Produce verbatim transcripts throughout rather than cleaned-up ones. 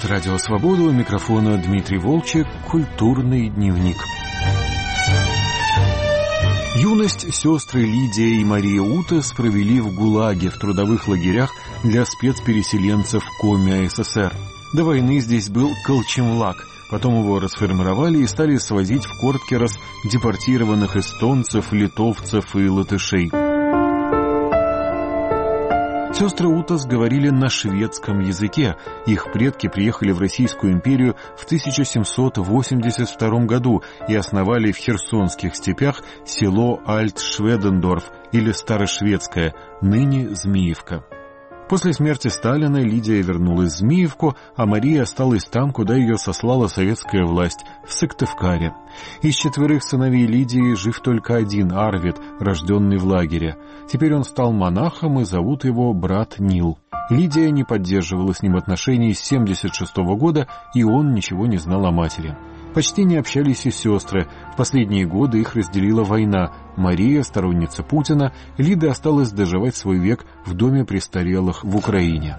Радио Свобода, у микрофона Дмитрий Волчек, культурный дневник. Юность сестры Лидия и Мария Утас провели в ГУЛАГе, в трудовых лагерях для спецпереселенцев Коми СССР. До войны здесь был Колченлаг, потом его расформировали и стали свозить в Корткерас депортированных эстонцев, литовцев и латышей. Сестры Утас говорили на шведском языке. Их предки приехали в Российскую империю в тысяча семьсот восемьдесят втором году и основали в Херсонских степях село Альт-Шведендорф или Старошведское, ныне Змеевка. После смерти Сталина Лидия вернулась в Змеевку, а Мария осталась там, куда ее сослала советская власть, в Сыктывкаре. Из четверых сыновей Лидии жив только один, Арвид, рожденный в лагере. Теперь он стал монахом, и зовут его брат Нил. Лидия не поддерживала с ним отношений с семьдесят шестого года, и он ничего не знал о матери. Почти не общались и сестры. В последние годы их разделила война. Мария, сторонница Путина, Лида осталась доживать свой век в доме престарелых в Украине.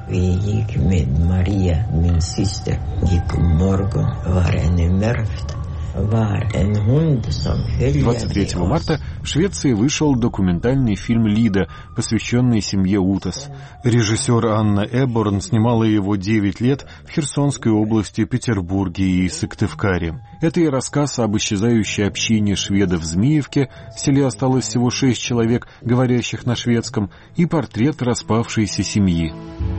двадцать третьего марта в Швеции вышел документальный фильм «Лида», посвященный семье Утас. Режиссер Анна Эборн снимала его девять лет в Херсонской области, Петербурге и Сыктывкаре. Это и рассказ об исчезающей общине шведов в Змеевке, в селе осталось всего шесть человек, говорящих на шведском, и портрет распавшейся семьи.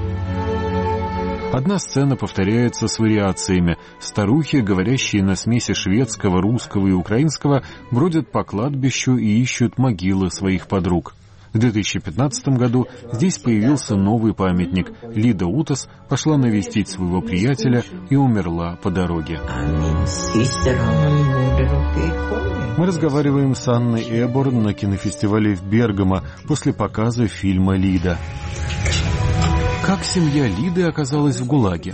Одна сцена повторяется с вариациями. Старухи, говорящие на смеси шведского, русского и украинского, бродят по кладбищу и ищут могилы своих подруг. В две тысячи пятнадцатом году здесь появился новый памятник. Лида Утас пошла навестить своего приятеля и умерла по дороге. Мы разговариваем с Анной Эборн на кинофестивале в Бергамо после показа фильма «Лида». Как семья Лиды оказалась в ГУЛАГе?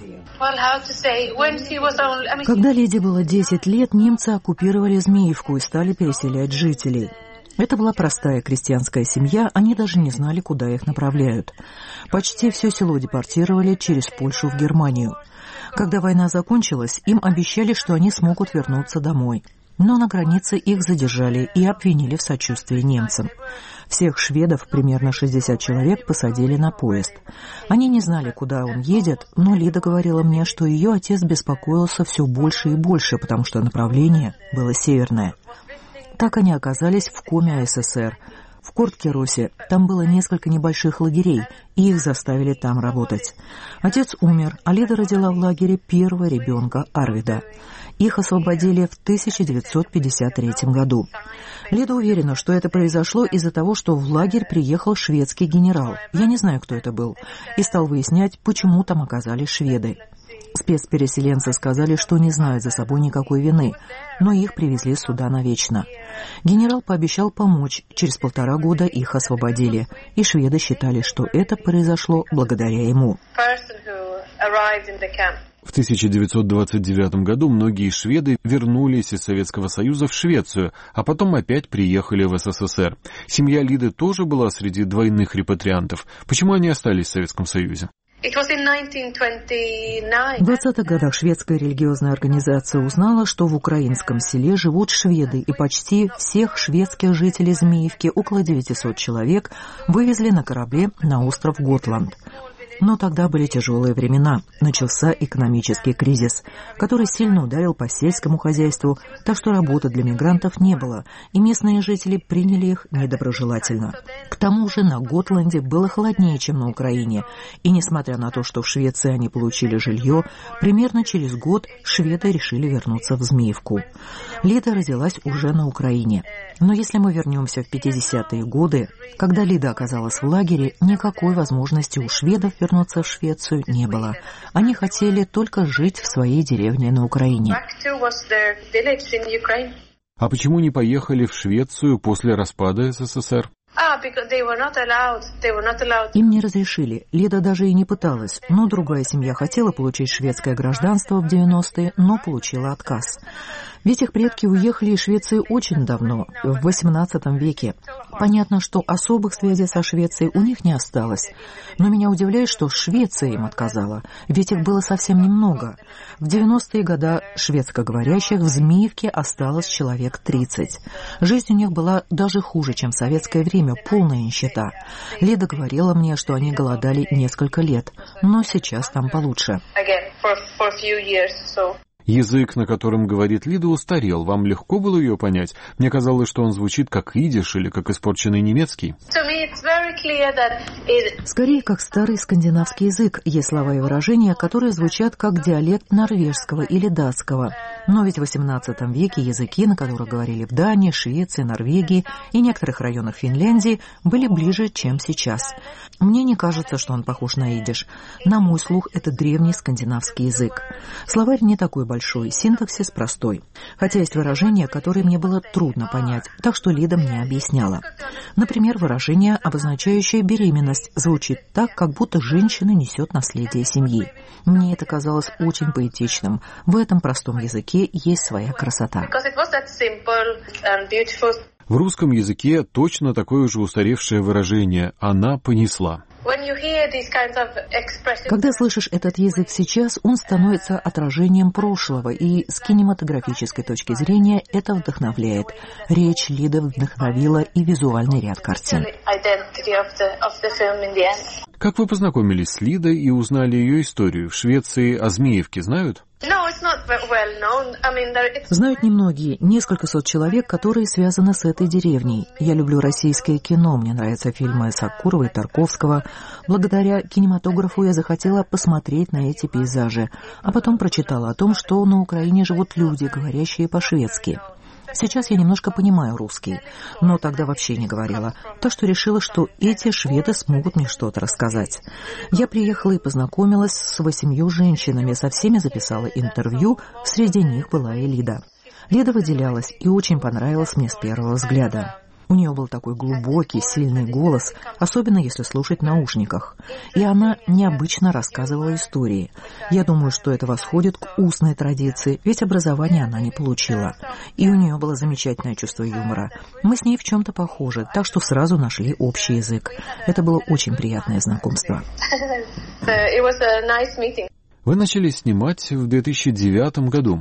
Когда Лиде было десять лет, немцы оккупировали Змеевку и стали переселять жителей. Это была простая крестьянская семья, они даже не знали, куда их направляют. Почти все село депортировали через Польшу в Германию. Когда война закончилась, им обещали, что они смогут вернуться домой. Но на границе их задержали и обвинили в сочувствии немцам. Всех шведов, примерно шестьдесят человек, посадили на поезд. Они не знали, куда он едет, но Лида говорила мне, что ее отец беспокоился все больше и больше, потому что направление было северное. Так они оказались в Коми СССР. В Корткеросе там было несколько небольших лагерей, и их заставили там работать. Отец умер, а Лида родила в лагере первого ребенка, Арвида. Их освободили в тысяча девятьсот пятьдесят третьем году. Лида уверена, что это произошло из-за того, что в лагерь приехал шведский генерал. Я не знаю, кто это был, и стал выяснять, почему там оказались шведы. Спецпереселенцы сказали, что не знают за собой никакой вины, но их привезли сюда навечно. Генерал пообещал помочь, через полтора года их освободили, и шведы считали, что это произошло благодаря ему. В тысяча девятьсот двадцать девятом году многие шведы вернулись из Советского Союза в Швецию, а потом опять приехали в СССР. Семья Лиды тоже была среди двойных репатриантов. Почему они остались в Советском Союзе? В двадцатых годах шведская религиозная организация узнала, что в украинском селе живут шведы, и почти всех шведских жителей Змеевки, около девятисот человек, вывезли на корабле на остров Готланд. Но тогда были тяжелые времена. Начался экономический кризис, который сильно ударил по сельскому хозяйству, так что работы для мигрантов не было, и местные жители приняли их недоброжелательно. К тому же на Готланде было холоднее, чем на Украине, и несмотря на то, что в Швеции они получили жилье, примерно через год шведы решили вернуться в Змеевку. Лида родилась уже на Украине. Но если мы вернемся в пятидесятые годы, когда Лида оказалась в лагере, никакой возможности у шведов вернуться в Швецию не было. Они хотели только жить в своей деревне на Украине. А почему не поехали в Швецию после распада СССР? Им не разрешили. Лида даже и не пыталась. Но другая семья хотела получить шведское гражданство в девяностые, но получила отказ. Ведь их предки уехали из Швеции очень давно, в восемнадцатом веке. Понятно, что особых связей со Швецией у них не осталось. Но меня удивляет, что Швеция им отказала, ведь их было совсем немного. В девяностые годы шведскоговорящих в Змеевке осталось человек тридцать. Жизнь у них была даже хуже, чем в советское время, полная нищета. Лида говорила мне, что они голодали несколько лет, но сейчас там получше. Язык, на котором говорит Лида, устарел. Вам легко было ее понять? Мне казалось, что он звучит как идиш или как испорченный немецкий. Скорее, как старый скандинавский язык. Есть слова и выражения, которые звучат как диалект норвежского или датского. Но ведь в восемнадцатом веке языки, на которых говорили в Дании, Швеции, Норвегии и некоторых районах Финляндии, были ближе, чем сейчас. Мне не кажется, что он похож на идиш. На мой слух, это древний скандинавский язык. Словарь не такой большой, синтаксис простой. Хотя есть выражения, которые мне было трудно понять, так что Лида мне объясняла. Например, выражение, обозначающее беременность, звучит так, как будто женщина несет наследие семьи. Мне это казалось очень поэтичным. В этом простом языке есть своя красота. В русском языке точно такое же устаревшее выражение «она понесла». Когда слышишь этот язык сейчас, он становится отражением прошлого, и с кинематографической точки зрения это вдохновляет. Речь Лиды вдохновила и визуальный ряд картин. Как вы познакомились с Лидой и узнали ее историю? В Швеции о Змеевке знают? Знают немногие, несколько сот человек, которые связаны с этой деревней. Я люблю российское кино, мне нравятся фильмы Сакурова и Тарковского. Благодаря кинематографу я захотела посмотреть на эти пейзажи, а потом прочитала о том, что на Украине живут люди, говорящие по-шведски. Сейчас я немножко понимаю русский, но тогда вообще не говорила, так что решила, что эти шведы смогут мне что-то рассказать. Я приехала и познакомилась с восемью женщинами, со всеми записала интервью, среди них была и Лида. Лида выделялась и очень понравилась мне с первого взгляда. У нее был такой глубокий, сильный голос, особенно если слушать в наушниках. И она необычно рассказывала истории. Я думаю, что это восходит к устной традиции, ведь образование она не получила. И у нее было замечательное чувство юмора. Мы с ней в чем-то похожи, так что сразу нашли общий язык. Это было очень приятное знакомство. Вы начали снимать в две тысячи девятом году.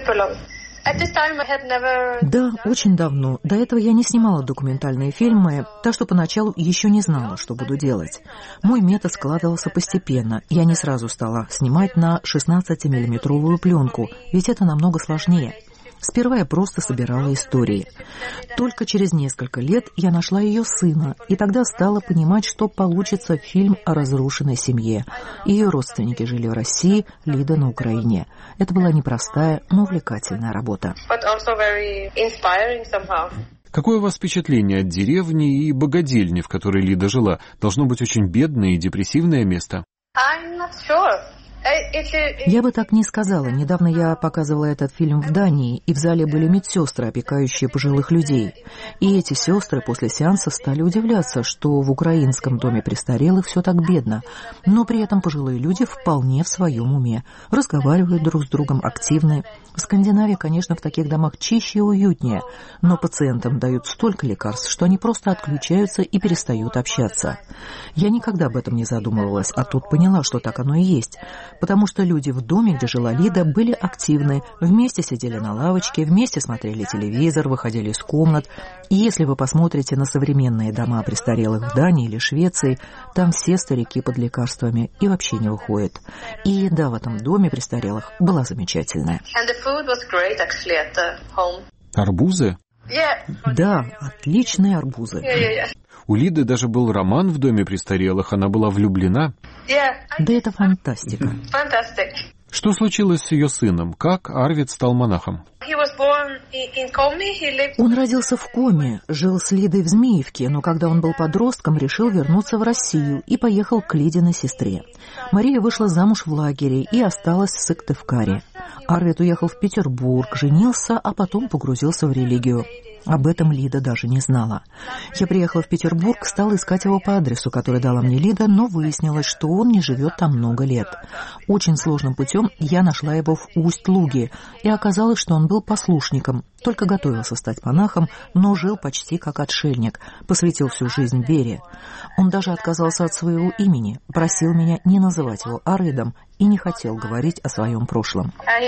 Да, очень давно. До этого я не снимала документальные фильмы, так что поначалу еще не знала, что буду делать. Мой метод складывался постепенно. Я не сразу стала снимать на шестнадцатимиллиметровую пленку, ведь это намного сложнее. Сперва я просто собирала истории. Только через несколько лет я нашла ее сына, и тогда стала понимать, что получится фильм о разрушенной семье. Ее родственники жили в России, Лида на Украине. Это была непростая, но увлекательная работа. Какое у вас впечатление от деревни и богадельни, в которой Лида жила? Должно быть очень бедное и депрессивное место. Я бы так не сказала. Недавно я показывала этот фильм в Дании, и в зале были медсестры, опекающие пожилых людей. И эти сестры после сеанса стали удивляться, что в украинском доме престарелых все так бедно, но при этом пожилые люди вполне в своем уме, разговаривают друг с другом, активны. В Скандинавии, конечно, в таких домах чище и уютнее, но пациентам дают столько лекарств, что они просто отключаются и перестают общаться. Я никогда об этом не задумывалась, а тут поняла, что так оно и есть. Потому что люди в доме, где жила Лида, были активны, вместе сидели на лавочке, вместе смотрели телевизор, выходили из комнат. И если вы посмотрите на современные дома престарелых в Дании или Швеции, там все старики под лекарствами и вообще не выходят. И еда в этом доме престарелых была замечательная. Арбузы? Да, отличные арбузы. У Лиды даже был роман в доме престарелых, она была влюблена. Да это фантастика. Что случилось с ее сыном? Как Арвид стал монахом? Он родился в Коме, жил с Лидой в Змеевке, но когда он был подростком, решил вернуться в Россию и поехал к Лидиной сестре. Мария вышла замуж в лагере и осталась в Сыктывкаре. Арвид уехал в Петербург, женился, а потом погрузился в религию. Об этом Лида даже не знала. Я приехала в Петербург, стала искать его по адресу, который дала мне Лида, но выяснилось, что он не живет там много лет. Очень сложным путем я нашла его в Усть-Луге, и оказалось, что он был послушником, только готовился стать монахом, но жил почти как отшельник, посвятил всю жизнь вере. Он даже отказался от своего имени, просил меня не называть его Арвидом и не хотел говорить о своем прошлом.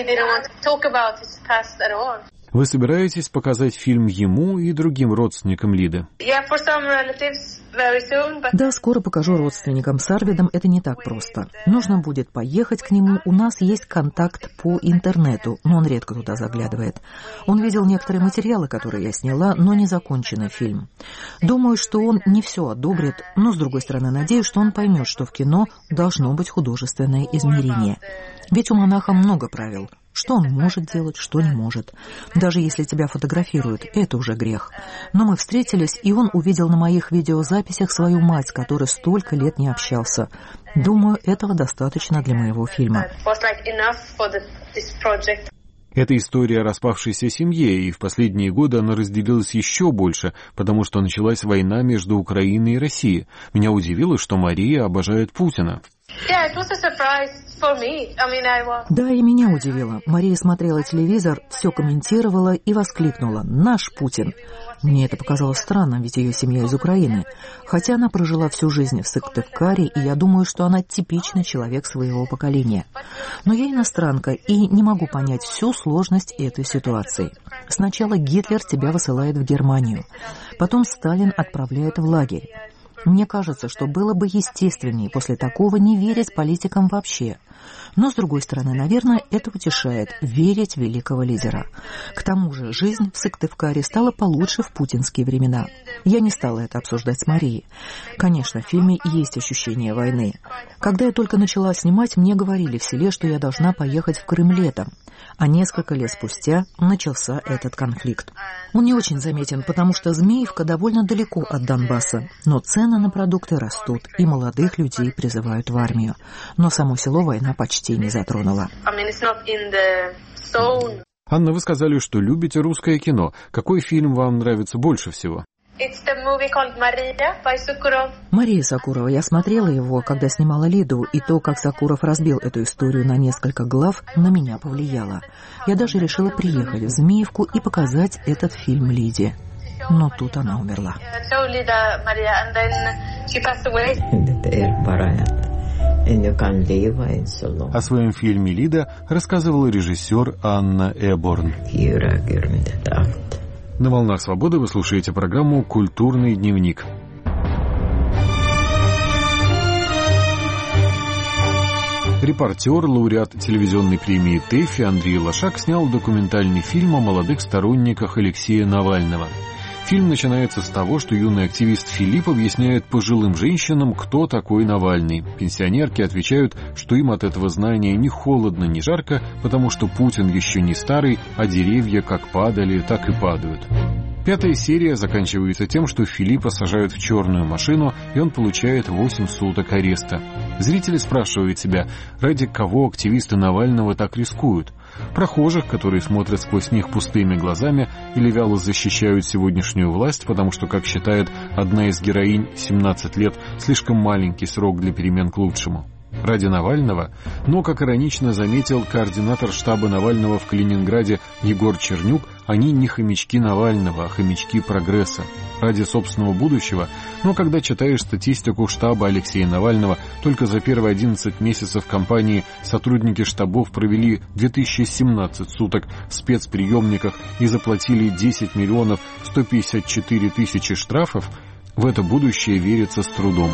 Вы собираетесь показать фильм ему и другим родственникам Лиды? Да, скоро покажу родственникам. С Арвидом это не так просто. Нужно будет поехать к нему. У нас есть контакт по интернету, но он редко туда заглядывает. Он видел некоторые материалы, которые я сняла, но не законченный фильм. Думаю, что он не все одобрит, но, с другой стороны, надеюсь, что он поймет, что в кино должно быть художественное измерение. Ведь у монаха много правил. Что он может делать, что не может. Даже если тебя фотографируют, это уже грех. Но мы встретились, и он увидел на моих видеозаписях свою мать, с которой столько лет не общался. Думаю, этого достаточно для моего фильма. Это история о распавшейся семье, и в последние годы она разделилась еще больше, потому что началась война между Украиной и Россией. Меня удивило, что Мария обожает Путина. Да, и меня удивило. Мария смотрела телевизор, все комментировала и воскликнула: «Наш Путин!» Мне это показалось странным, ведь ее семья из Украины. Хотя она прожила всю жизнь в Сыктывкаре, и я думаю, что она типичный человек своего поколения. Но я иностранка и не могу понять всю сложность этой ситуации. Сначала Гитлер тебя высылает в Германию, потом Сталин отправляет в лагерь. Мне кажется, что было бы естественнее после такого не верить политикам вообще. Но, с другой стороны, наверное, это утешает — верить в великого лидера. К тому же жизнь в Сыктывкаре стала получше в путинские времена. Я не стала это обсуждать с Марией. Конечно, в фильме есть ощущение войны. Когда я только начала снимать, мне говорили в селе, что я должна поехать в Крым летом. А несколько лет спустя начался этот конфликт. Он не очень заметен, потому что Змеевка довольно далеко от Донбасса, но цены на продукты растут, и молодых людей призывают в армию. Но само село война почти не затронула. Анна, вы сказали, что любите русское кино. Какой фильм вам нравится больше всего? Мария Сокурова. Я смотрела его, когда снимала Лиду, и то, как Сокуров разбил эту историю на несколько глав, на меня повлияло. Я даже решила приехать в Змеевку и показать этот фильм Лиде. Но тут она умерла. О своем фильме «Лида» рассказывала режиссер Анна Эборн. На «Волнах Свободы» вы слушаете программу «Культурный дневник». Репортер, лауреат телевизионной премии ТЭФИ Андрей Лошак снял документальный фильм о молодых сторонниках Алексея Навального. Фильм начинается с того, что юный активист Филипп объясняет пожилым женщинам, кто такой Навальный. Пенсионерки отвечают, что им от этого знания ни холодно, ни жарко, потому что Путин еще не старый, а деревья как падали, так и падают. Пятая серия заканчивается тем, что Филиппа сажают в черную машину, и он получает восемь суток ареста. Зрители спрашивают себя, ради кого активисты Навального так рискуют? Прохожих, которые смотрят сквозь них пустыми глазами или вяло защищают сегодняшнюю власть, потому что, как считает одна из героинь, семнадцать лет – слишком маленький срок для перемен к лучшему. Ради Навального, но, как иронично заметил координатор штаба Навального в Калининграде Егор Чернюк, они не хомячки Навального, а хомячки прогресса. Ради собственного будущего, но когда читаешь статистику штаба Алексея Навального, только за первые одиннадцать месяцев кампании сотрудники штабов провели две тысячи семнадцать суток в спецприемниках и заплатили десять миллионов сто пятьдесят четыре тысячи штрафов, в это будущее верится с трудом.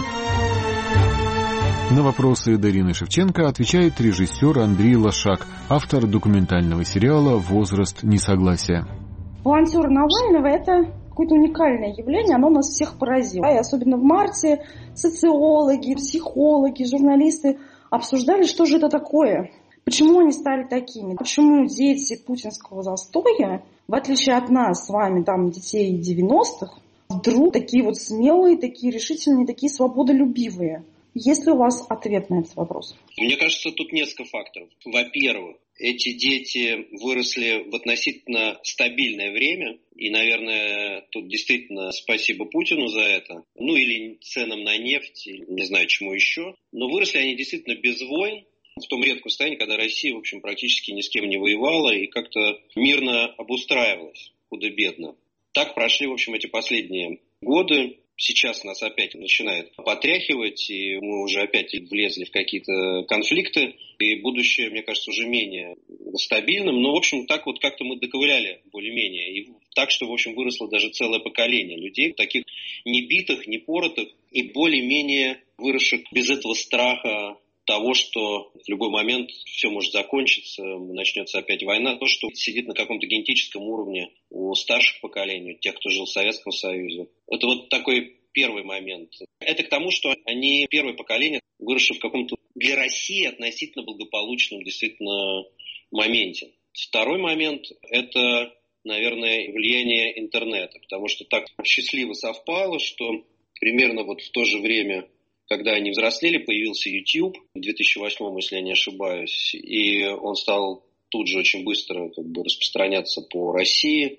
На вопросы Дарины Шевченко отвечает режиссер Андрей Лошак, автор документального сериала «Возраст несогласия». Волонтеры Навального – это какое-то уникальное явление, оно нас всех поразило. И особенно в марте социологи, психологи, журналисты обсуждали, что же это такое, почему они стали такими, почему дети путинского застоя, в отличие от нас с вами, там, детей девяностых, вдруг такие вот смелые, такие решительные, такие свободолюбивые. Есть ли у вас ответ на этот вопрос? Мне кажется, тут несколько факторов. Во-первых, эти дети выросли в относительно стабильное время, и, наверное, тут действительно спасибо Путину за это, ну или ценам на нефть, или не знаю чему еще, но выросли они действительно без войн, в том редком состоянии, когда Россия, в общем, практически ни с кем не воевала и как-то мирно обустраивалась, худо-бедно. Так прошли, в общем, эти последние годы. Сейчас нас опять начинает потряхивать, и мы уже опять влезли в какие-то конфликты, и будущее, мне кажется, уже менее стабильным. Но, в общем, так вот как-то мы доковыляли более-менее. И так, что, в общем, выросло даже целое поколение людей, таких не битых, не поротых, и более-менее выросших без этого страха того, что в любой момент все может закончиться, начнется опять война. То, что сидит на каком-то генетическом уровне у старших поколений, тех, кто жил в Советском Союзе. Это вот такой первый момент. Это к тому, что они первое поколение, выросшее в каком-то для России относительно благополучном действительно моменте. Второй момент – это, наверное, влияние интернета, потому что так счастливо совпало, что примерно вот в то же время, когда они взрослели, появился YouTube в две тысячи восьмом, если я не ошибаюсь, и он стал тут же очень быстро как бы распространяться по России.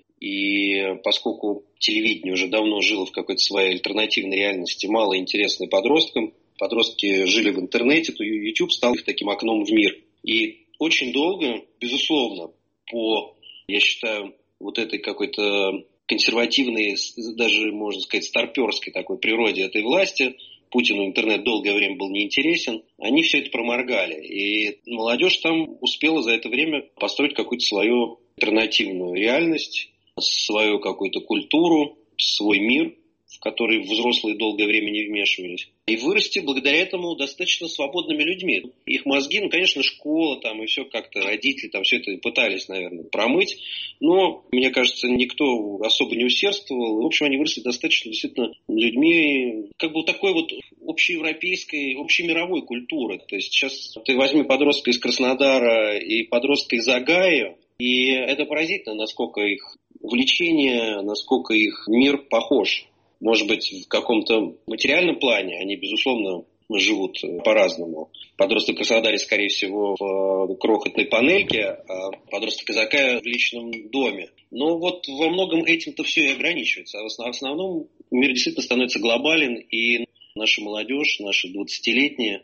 И поскольку телевидение уже давно жило в какой-то своей альтернативной реальности, мало интересной подросткам, подростки жили в интернете, то YouTube стал их таким окном в мир. И очень долго, безусловно, по, я считаю, вот этой какой-то консервативной, даже, можно сказать, старперской такой природе этой власти, Путину интернет долгое время был неинтересен, они все это проморгали. И молодежь там успела за это время построить какую-то свою альтернативную реальность, свою какую-то культуру, свой мир, в который взрослые долгое время не вмешивались. И вырасти благодаря этому достаточно свободными людьми. Их мозги, ну, конечно, школа там и все как-то, родители там все это пытались, наверное, промыть. Но, мне кажется, никто особо не усердствовал. В общем, они выросли достаточно действительно людьми как бы такой вот общеевропейской, общемировой культуры. То есть сейчас ты возьми подростка из Краснодара и подростка из Огайо, и это поразительно, насколько их влечение, насколько их мир похож. Может быть, в каком-то материальном плане они, безусловно, живут по-разному. Подросток в Краснодаре, скорее всего, в крохотной панельке, а подросток из Огайо в личном доме. Но вот во многом этим-то все и ограничивается. А в основном мир действительно становится глобален, и наша молодежь, наши двадцатилетние,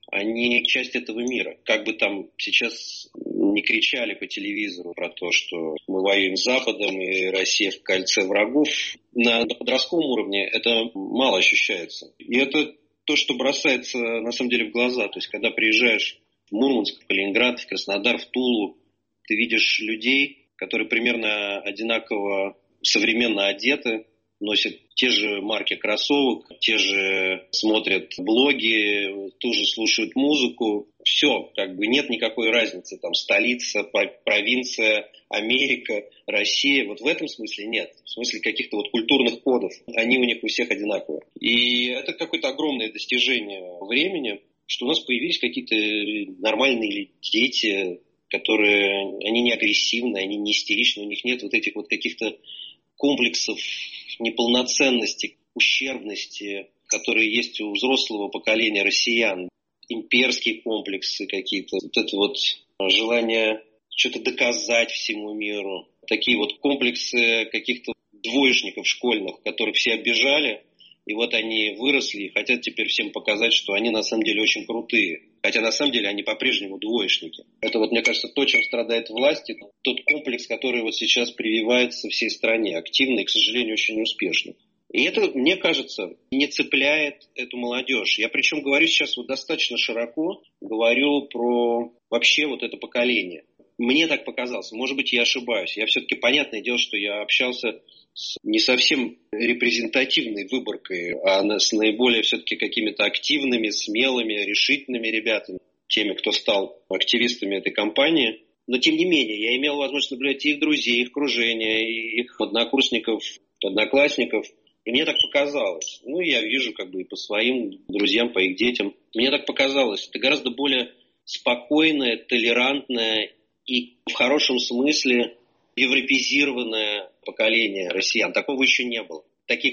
они часть этого мира. Как бы там сейчас не кричали по телевизору про то, что мы воюем с Западом и Россия в кольце врагов, на подростковом уровне это мало ощущается. И это то, что бросается на самом деле в глаза. То есть, когда приезжаешь в Мурманск, в Калининград, в Краснодар, в Тулу, ты видишь людей, которые примерно одинаково современно одеты, носят те же марки кроссовок, те же смотрят блоги, тоже слушают музыку. Все, как бы нет никакой разницы. Там столица, провинция, Америка, Россия. Вот в этом смысле нет. В смысле каких-то вот культурных кодов. Они у них у всех одинаковые. И это какое-то огромное достижение времени, что у нас появились какие-то нормальные дети, которые, они не агрессивны, они не истеричны, у них нет вот этих вот каких-то комплексов неполноценности, ущербности, которые есть у взрослого поколения россиян. Имперские комплексы какие-то, вот это вот желание что-то доказать всему миру. Такие вот комплексы каких-то двоечников школьных, которых все обижали, и вот они выросли и хотят теперь всем показать, что они на самом деле очень крутые. Хотя на самом деле они по-прежнему двоечники. Это вот, мне кажется, то, чем страдает власть, тот комплекс, который вот сейчас прививается всей стране, активно и, к сожалению, очень успешно. И это, мне кажется, не цепляет эту молодежь. Я причем говорю сейчас вот достаточно широко, говорю про вообще вот это поколение. Мне так показалось, может быть, я ошибаюсь. Я все-таки, понятное дело, что я общался с не совсем репрезентативной выборкой, а с наиболее все-таки какими-то активными, смелыми, решительными ребятами, теми, кто стал активистами этой кампании. Но, тем не менее, я имел возможность наблюдать и их друзей, их окружение, и их однокурсников, одноклассников. И мне так показалось. Ну, я вижу как бы и по своим друзьям, по их детям. Мне так показалось. Это гораздо более спокойное, толерантное и в хорошем смысле европеизированное поколение россиян. Такого еще не было. Таких вот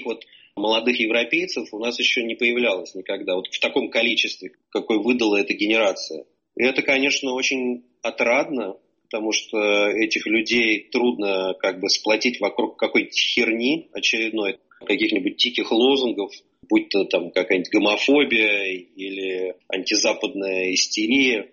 молодых европейцев у нас еще не появлялось никогда. Вот в таком количестве, какое выдала эта генерация. И это, конечно, очень отрадно, потому что этих людей трудно как бы сплотить вокруг какой-то херни очередной, каких-нибудь диких лозунгов, будь то там какая-нибудь гомофобия или антизападная истерия.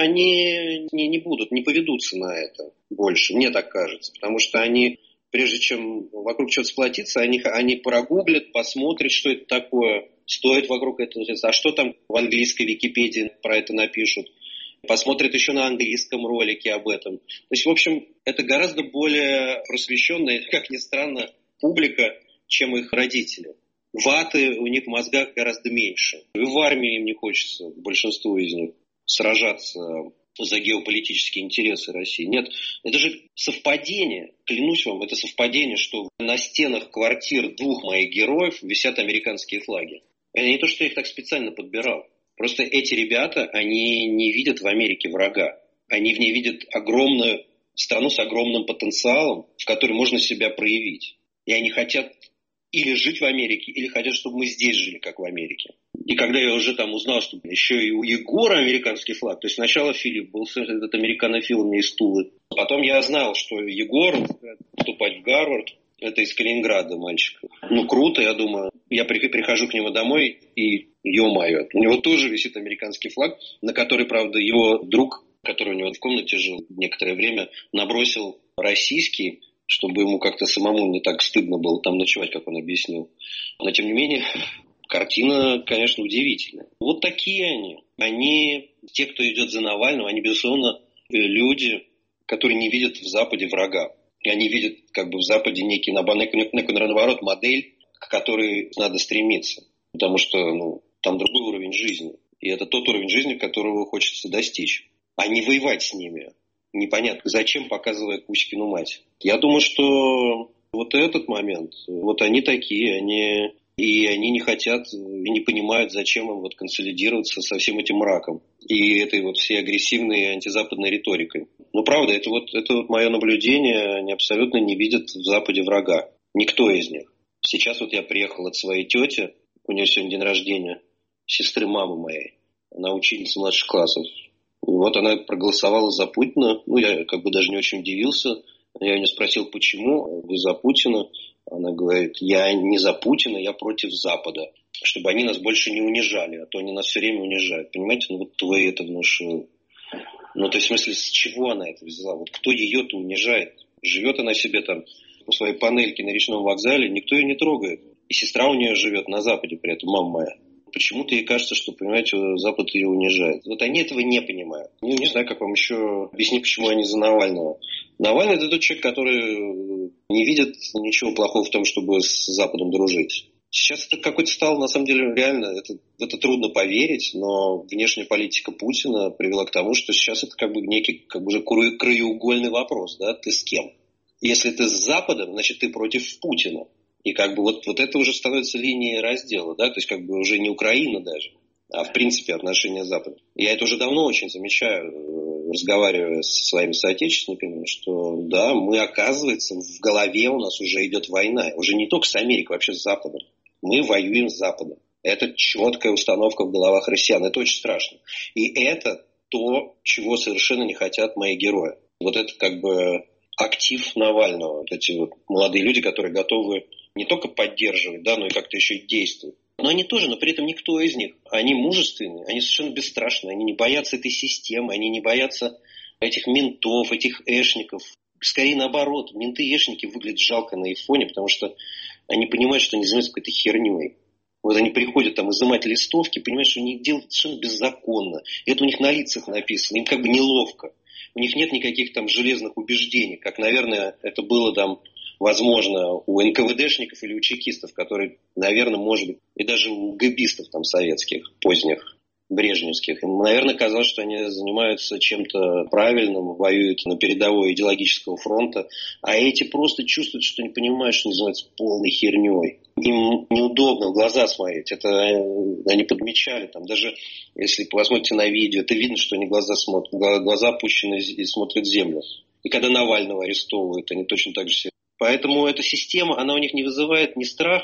Они не, не будут, не поведутся на это больше, мне так кажется, потому что они, прежде чем вокруг чего-то сплотиться, они, они прогуглят, посмотрят, что это такое, стоит вокруг этого, а что там в английской Википедии про это напишут, посмотрят еще на английском ролике об этом. То есть, в общем, это гораздо более просвещенная, как ни странно, публика, чем их родители. Ваты у них в мозгах гораздо меньше. И в армии им не хочется, большинству из них, сражаться за геополитические интересы России. Нет, это же совпадение, клянусь вам, это совпадение, что на стенах квартир двух моих героев висят американские флаги. Это не то, что я их так специально подбирал. Просто эти ребята, они не видят в Америке врага. Они в ней видят огромную страну с огромным потенциалом, в которой можно себя проявить. И они хотят или жить в Америке, или хотят, чтобы мы здесь жили, как в Америке. И когда я уже там узнал, что еще и у Егора американский флаг, то есть сначала Филипп был этот американофил мне из Тулы. Потом я знал, что Егор вступать в Гарвард, это из Калининграда мальчик. Ну, круто, я думаю. Я прихожу к нему домой и, ё-моё, у него тоже висит американский флаг, на который, правда, его друг, который у него в комнате жил некоторое время, набросил российский, чтобы ему как-то самому не так стыдно было там ночевать, как он объяснил. Но, тем не менее, картина, конечно, удивительная. Вот такие они. Они, те, кто идет за Навального, они, безусловно, люди, которые не видят в Западе врага. И они видят как бы в Западе некий, некую, наоборот, модель, к которой надо стремиться. Потому что ну, там другой уровень жизни. И это тот уровень жизни, которого хочется достичь. А не воевать с ними. Непонятно, зачем, показывая Кузькину мать. Я думаю, что вот этот момент, вот они такие, они, и они не хотят и не понимают, зачем им вот консолидироваться со всем этим мраком и этой вот всей агрессивной антизападной риторикой. Ну, правда, это вот, это вот мое наблюдение, они абсолютно не видят в Западе врага. Никто из них. Сейчас вот я приехал от своей тети, у нее сегодня день рождения, сестры мамы моей, она ученица младших классов. И вот она проголосовала за Путина. Ну, я как бы даже не очень удивился. Я у нее спросил, почему вы за Путина. Она говорит, я не за Путина, я против Запада. Чтобы они нас больше не унижали, а то они нас все время унижают. Понимаете, ну вот вы это внушил. Ну, то есть, в смысле, с чего она это взяла? Вот кто ее-то унижает? Живет она себе там у своей панельки на речном вокзале, никто ее не трогает. И сестра у нее живет на Западе при этом, мама моя. Почему-то ей кажется, что, понимаете, Запад ее унижает. Вот они этого не понимают. Ну, не знаю, как вам еще объяснить, почему они за Навального. Навальный – это тот человек, который не видит ничего плохого в том, чтобы с Западом дружить. Сейчас это какой-то стал, на самом деле, реально, это, это трудно поверить, но внешняя политика Путина привела к тому, что сейчас это как бы некий как бы уже краеугольный вопрос, да, ты с кем? Если ты с Западом, значит, ты против Путина. И как бы вот, вот это уже становится линией раздела, да, то есть как бы уже не Украина даже, а в принципе отношения с Западом. Я это уже давно очень замечаю, разговаривая со своими соотечественниками, что да, мы, оказывается, в голове у нас уже идет война, уже не только с Америкой, вообще с Западом. Мы воюем с Западом. Это четкая установка в головах россиян, это очень страшно. И это то, чего совершенно не хотят мои герои. Вот это как бы актив Навального, вот эти вот молодые люди, которые готовы не только поддерживать, да, но и как-то еще и действовать. Но они тоже, но при этом никто из них. Они мужественные, они совершенно бесстрашные, они не боятся этой системы, они не боятся этих ментов, этих эшников. Скорее наоборот, менты и эшники выглядят жалко на их фоне, потому что они понимают, что они занимаются какой-то херней. Вот они приходят там изымать листовки, понимают, что они делают совершенно беззаконно. И это у них на лицах написано, им как бы неловко. У них нет никаких там железных убеждений, как, наверное, это было там, возможно, у эн ка вэ дэшников или у чекистов, которые, наверное, может быть, и даже у гэбистов там советских, поздних, брежневских. Им, наверное, казалось, что они занимаются чем-то правильным, воюют на передовой идеологического фронта, а эти просто чувствуют, что не понимают, что они занимаются полной херней. Им неудобно в глаза смотреть. Это они подмечали. Там, даже если посмотрите на видео, это видно, что они глаза смотрят, глаза опущены и смотрят в землю. И когда Навального арестовывают, они точно так же. Поэтому эта система, она у них не вызывает ни страха,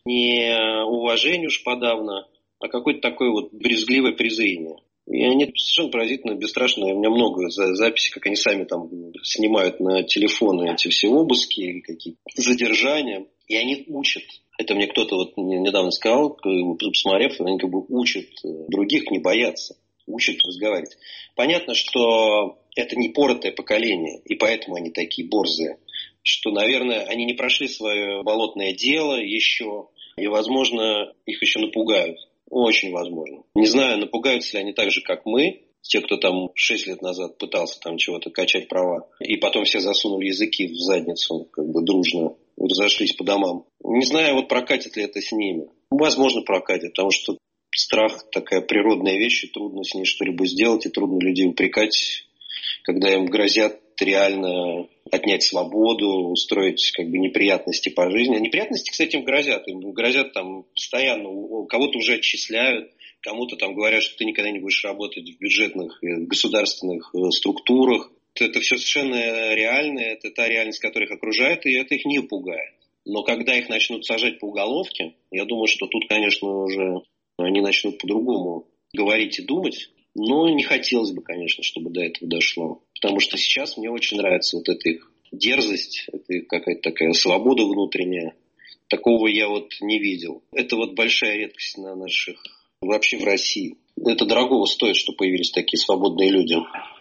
не уважение уж подавно, а какое-то такое вот брезгливое презрение. И они совершенно поразительно, бесстрашно. У меня много записей, как они сами там снимают на телефоны эти все обыски, какие-то задержания. И они учат. Это мне кто-то вот недавно сказал, посмотрев, они как бы учат других не бояться, учат разговаривать. Понятно, что это не поротое поколение, и поэтому они такие борзые. Что, наверное, они не прошли свое болотное дело еще, и, возможно, их еще напугают. Очень возможно. Не знаю, напугаются ли они так же, как мы, те, кто там шесть лет назад пытался там чего-то качать права, и потом все засунули языки в задницу, как бы дружно, разошлись по домам. Не знаю, вот прокатит ли это с ними. Возможно, прокатит, потому что страх такая природная вещь, и трудно с ней что-либо сделать, и трудно людей упрекать, когда им грозят реально отнять свободу, устроить как бы неприятности по жизни. А неприятности, кстати, им грозят. Им грозят там постоянно. Кого-то уже отчисляют, кому-то там говорят, что ты никогда не будешь работать в бюджетных государственных структурах. Это все совершенно реально. Это та реальность, которая их окружает, и это их не пугает. Но когда их начнут сажать по уголовке, я думаю, что тут, конечно, уже они начнут по-другому говорить и думать. Но не хотелось бы, конечно, чтобы до этого дошло. Потому что сейчас мне очень нравится вот эта их дерзость, это их какая-то такая свобода внутренняя. Такого я вот не видел. Это вот большая редкость на наших, вообще в России. Это дорогого стоит, что появились такие свободные люди.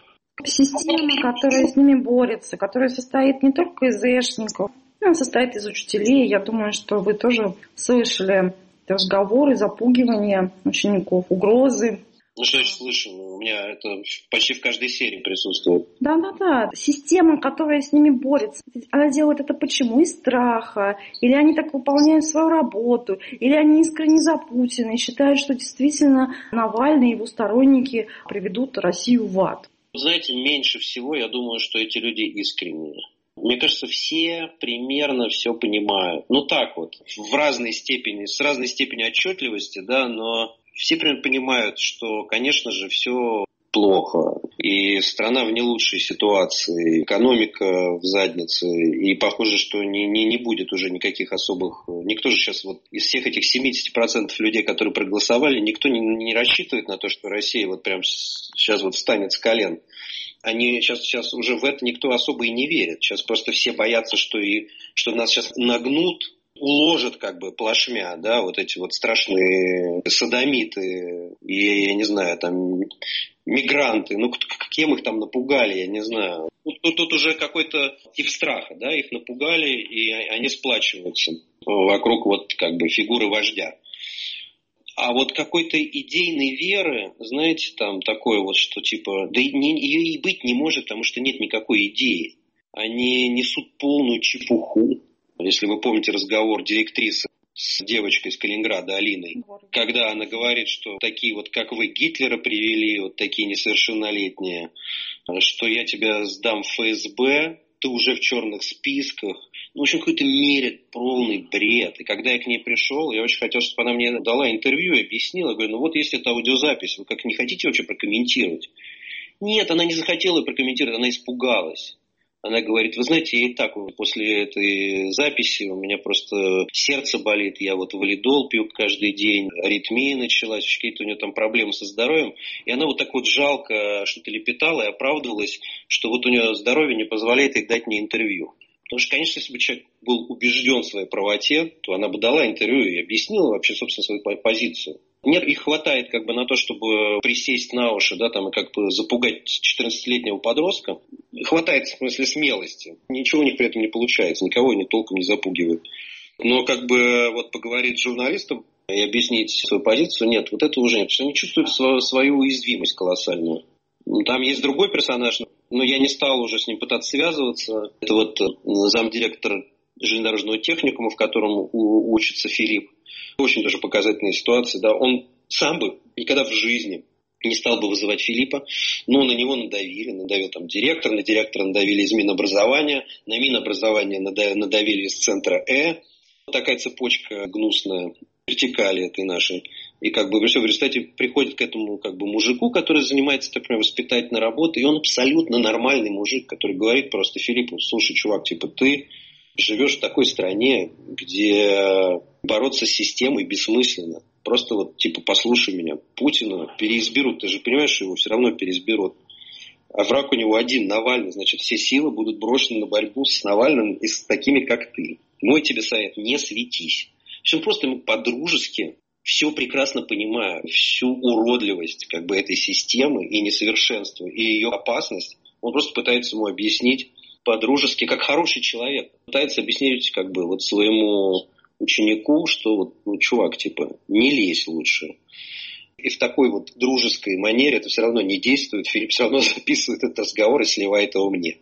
Система, которая с ними борется, которая состоит не только из эшников, она состоит из учителей. Я думаю, что вы тоже слышали разговоры, запугивания учеников, угрозы. Ну, что я слышал, у меня это почти в каждой серии присутствует. Да-да-да. Система, которая с ними борется, она делает это почему? Из страха. Или они так выполняют свою работу. Или они искренне за Путина и считают, что действительно Навальный и его сторонники приведут Россию в ад. Знаете, меньше всего я думаю, что эти люди искренние. Мне кажется, все примерно все понимают. Ну так вот, в разной степени, с разной степенью отчетливости, да, но все примерно понимают, что, конечно же, все плохо. И страна в не лучшей ситуации, экономика в заднице. И похоже, что не, не, не будет уже никаких особых... Никто же сейчас вот из всех этих семьдесят процентов людей, которые проголосовали, никто не, не рассчитывает на то, что Россия вот прям сейчас вот встанет с колен. Они сейчас, сейчас уже в это никто особо и не верит. Сейчас просто все боятся, что, и, что нас сейчас нагнут, уложат как бы плашмя, да, вот эти вот страшные содомиты и, я не знаю, там, мигранты. Ну, кем их там напугали, я не знаю. Тут, тут уже какой-то тип страха, да, их напугали, и они сплачиваются вокруг вот как бы фигуры вождя. А вот какой-то идейной веры, знаете, там такое вот, что типа, да не, ее и быть не может, потому что нет никакой идеи. Они несут полную чепуху. Если вы помните разговор директрисы с девочкой из Калининграда, Алиной, когда она говорит, что такие вот, как вы, Гитлера привели, вот такие несовершеннолетние, что я тебя сдам в эф эс бэ, ты уже в черных списках. Ну, в общем, какой-то мере полный бред. И когда я к ней пришел, я очень хотел, чтобы она мне дала интервью и объяснила. Я говорю, ну вот если это аудиозапись, вы как не хотите вообще прокомментировать? Нет, она не захотела прокомментировать, она испугалась. Она говорит, вы знаете, я и так после этой записи у меня просто сердце болит, я вот валидол пью каждый день, аритмия началась, какие-то у нее там проблемы со здоровьем. И она вот так вот жалко что-то лепетала и оправдывалась, что вот у нее здоровье не позволяет ей дать мне интервью. Потому что, конечно, если бы человек был убежден в своей правоте, то она бы дала интервью и объяснила вообще, собственно, свою позицию. Нет, их хватает как бы на то, чтобы присесть на уши, да, там, и как бы запугать четырнадцатилетнего подростка. Хватает, в смысле, смелости. Ничего у них при этом не получается, никого они толком не запугивают. Но как бы вот поговорить с журналистом и объяснить свою позицию, нет, вот это уже нет, потому что они чувствуют свою, свою уязвимость колоссальную. Там есть другой персонаж, но я не стал уже с ним пытаться связываться. Это вот замдиректора железнодорожного техникума, в котором учится Филипп. Очень тоже показательная ситуация. Да. Он сам бы никогда в жизни не стал бы вызывать Филиппа, но на него надавили. Надавил там директор, на директора надавили из Минобразования, на Минобразование надавили из центра Э. Вот такая цепочка гнусная, вертикали этой нашей. И как бы, все, в результате приходит к этому как бы мужику, который занимается, например, воспитательной работой, и он абсолютно нормальный мужик, который говорит просто Филиппу, слушай, чувак, типа ты живешь в такой стране, где бороться с системой бессмысленно. Просто вот, типа, послушай меня, Путина переизберут, ты же понимаешь, что его все равно переизберут. А враг у него один, Навальный, значит, все силы будут брошены на борьбу с Навальным и с такими, как ты. Мой тебе совет, не светись. Все просто ему по-дружески, все прекрасно понимая, всю уродливость как бы этой системы и несовершенство, и ее опасность, он просто пытается ему объяснить по-дружески, как хороший человек. Пытается объяснить как бы вот своему ученику, что вот, ну, чувак, типа, не лезь лучше. И в такой вот дружеской манере это все равно не действует. Филипп все равно записывает этот разговор и сливает его мне.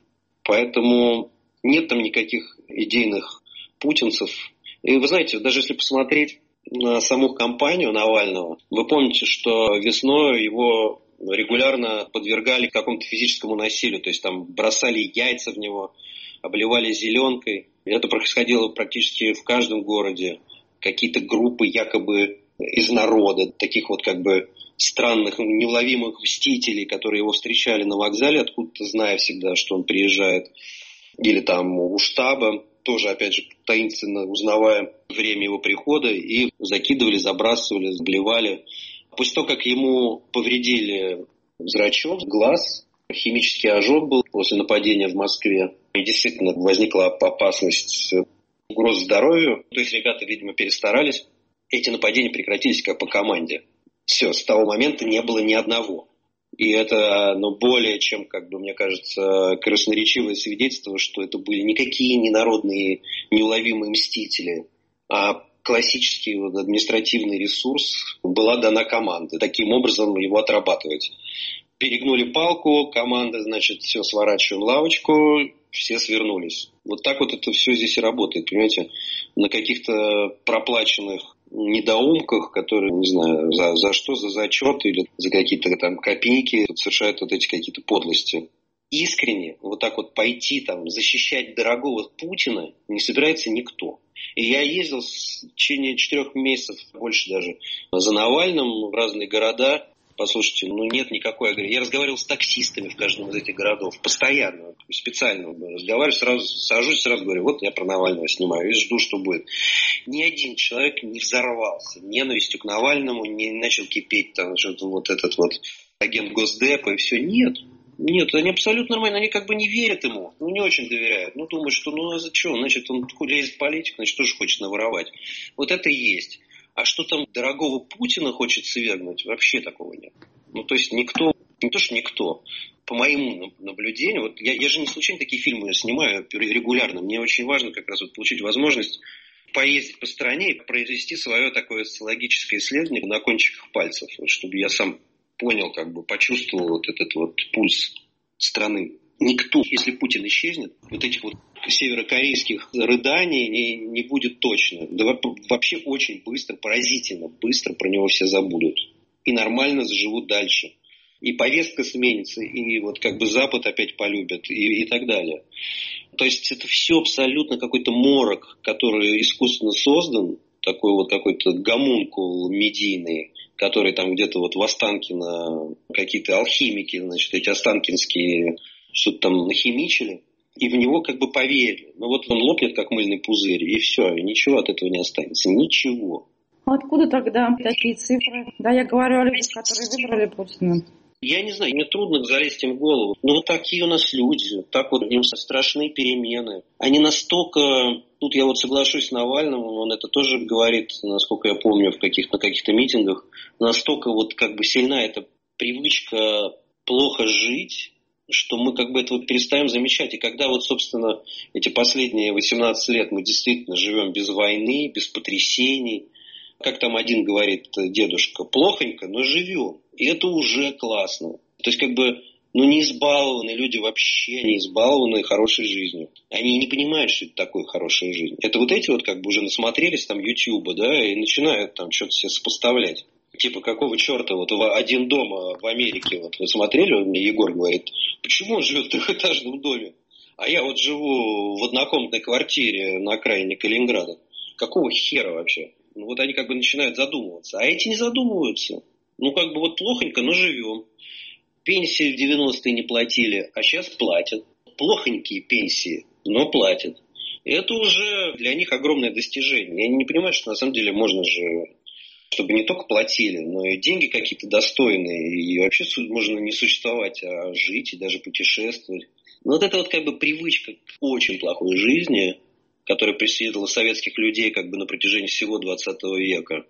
Поэтому нет там никаких идейных путинцев. И вы знаете, даже если посмотреть на саму кампанию Навального, вы помните, что весной его регулярно подвергали какому-то физическому насилию. То есть там бросали яйца в него, обливали зеленкой. Это происходило практически в каждом городе. Какие-то группы якобы из народа, таких вот как бы странных, неуловимых мстителей, которые его встречали на вокзале, откуда-то зная всегда, что он приезжает, или там у штаба, тоже, опять же, таинственно узнавая время его прихода, и закидывали, забрасывали, заблевали. После того, как ему повредили зрачок, глаз, химический ожог был после нападения в Москве, и действительно возникла опасность угрозы здоровью, то есть ребята, видимо, перестарались. Эти нападения прекратились как по команде. Все, с того момента не было ни одного. И это, ну, более чем, как бы, мне кажется, красноречивое свидетельство, что это были никакие не народные неуловимые мстители, а классический вот, административный ресурс. Была дана команда. Таким образом его отрабатывать. Перегнули палку, команда, значит, все, сворачиваем лавочку, все свернулись. Вот так вот это все здесь и работает, понимаете? На каких-то проплаченных недоумках, которые, не знаю, за, за что, за зачет или за какие-то там копейки совершают вот эти какие-то подлости. Искренне вот так вот пойти там защищать дорогого Путина не собирается никто. И я ездил в течение четырех месяцев, больше даже, за Навальным в разные города. Послушайте, ну нет никакой агрессии. Я разговаривал с таксистами в каждом из этих городов. Постоянно, специально разговариваю, сразу сажусь, сразу говорю, вот я про Навального снимаю и жду, что будет. Ни один человек не взорвался ненавистью к Навальному, не начал кипеть там, что-то вот этот вот агент Госдепа и все. Нет. Нет, они абсолютно нормально, они как бы не верят ему, ну не очень доверяют. Ну думают, что ну а зачем? Значит, он лезет в политику, значит, тоже хочет наворовать. Вот это и есть. А что там дорогого Путина хочет свергнуть, вообще такого нет. Ну, то есть никто, не то что никто, по моему наблюдению, вот я, я же не случайно такие фильмы снимаю регулярно, мне очень важно как раз вот получить возможность поездить по стране и произвести свое такое социологическое исследование на кончиках пальцев, вот, чтобы я сам понял, как бы почувствовал вот этот вот пульс страны. Никто, если Путин исчезнет, вот этих вот северокорейских рыданий не, не будет точно. Да вообще очень быстро, поразительно быстро про него все забудут. И нормально заживут дальше. И повестка сменится, и вот как бы Запад опять полюбят, и, и так далее. То есть это все абсолютно какой-то морок, который искусственно создан, такой вот какой-то гомункул медийный, который там где-то вот в Останкино, какие-то алхимики, значит, эти останкинские что-то там нахимичили, и в него как бы поверили. Ну вот он лопнет, как мыльный пузырь, и все, и ничего от этого не останется. Ничего. Откуда тогда такие цифры? Да, я говорю о людях, которые выбрали Путина. Я не знаю, мне трудно залезть им в голову. Но вот такие у нас люди, так вот им страшные перемены. Они настолько... Тут я вот соглашусь с Навальным, он это тоже говорит, насколько я помню, в каких-то, на каких-то митингах, настолько вот как бы сильна эта привычка плохо жить, что мы как бы этого перестаем замечать. И когда вот, собственно, эти последние восемнадцать лет мы действительно живем без войны, без потрясений, как там один говорит дедушка, плохонько, но живем. И это уже классно. То есть как бы, ну не избалованы люди вообще, не избалованы хорошей жизнью. Они не понимают, что это такое хорошая жизнь. Это вот эти вот как бы уже насмотрелись там Ютьюба, да, и начинают там что-то себе сопоставлять. Типа, какого черта, вот «Один дома» в Америке, вот вы смотрели, мне Егор говорит, почему он живет в трехэтажном доме, а я вот живу в однокомнатной квартире на окраине Калининграда. Какого хера вообще? Ну вот они как бы начинают задумываться, а эти не задумываются. Ну как бы вот плохонько, но живем. Пенсии в девяностые не платили, а сейчас платят. Плохонькие пенсии, но платят. И это уже для них огромное достижение. Они не понимают, что на самом деле можно же, чтобы не только платили, но и деньги какие-то достойные, и вообще можно не существовать, а жить и даже путешествовать. Но вот это вот как бы привычка к очень плохой жизни, которая преследовала советских людей как бы на протяжении всего двадцатого века,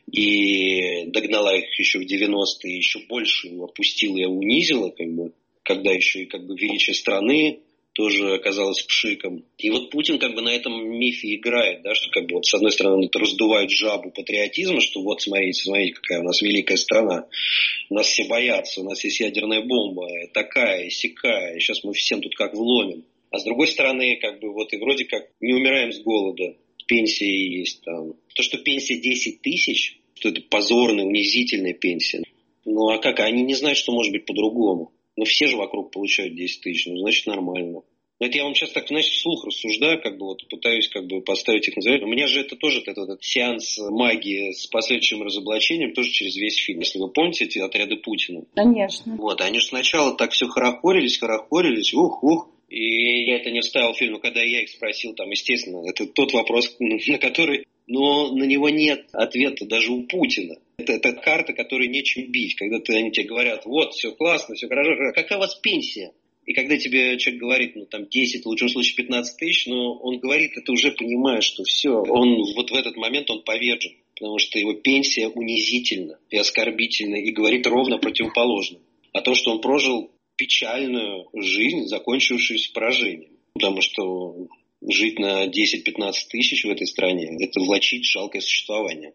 и догнала их еще в девяностые, еще больше опустила и унизила, как бы, когда еще и как бы величие страны тоже оказалось пшиком. И вот Путин как бы на этом мифе играет, да, что как бы вот с одной стороны это раздувает жабу патриотизма, что вот смотрите, смотрите, какая у нас великая страна, нас все боятся, у нас есть ядерная бомба, такая, сякая, сейчас мы всем тут как вломим. А с другой стороны, как бы вот и вроде как не умираем с голода, пенсии есть там. То, что пенсия десять тысяч, что это позорная, унизительная пенсия. Ну а как, они не знают, что может быть по-другому. Ну, все же вокруг получают десять тысяч, ну, значит, нормально. Но это я вам сейчас так, знаете, вслух рассуждаю, как бы вот пытаюсь как бы поставить их на завет. У меня же это тоже этот, этот сеанс магии с последующим разоблачением тоже через весь фильм. Если вы помните эти отряды Путина. Конечно. Вот, они же сначала так все хорохорились, хорохорились, ух-ух. И я это не вставил в фильм, но когда я их спросил, там, естественно, это тот вопрос, на который, но на него нет ответа даже у Путина. Это, это карта, которой нечем бить. Когда ты, они тебе говорят, вот, все классно, все хорошо, какая у вас пенсия? И когда тебе человек говорит, ну, там, десять, в лучшем случае пятнадцать тысяч, но он говорит, это уже понимая, что все, он вот в этот момент он повержен, потому что его пенсия унизительна и оскорбительна, и говорит ровно противоположно. О том, что он прожил печальную жизнь, закончившуюся поражением. Потому что жить на десять-пятнадцать тысяч в этой стране – это влачить жалкое существование.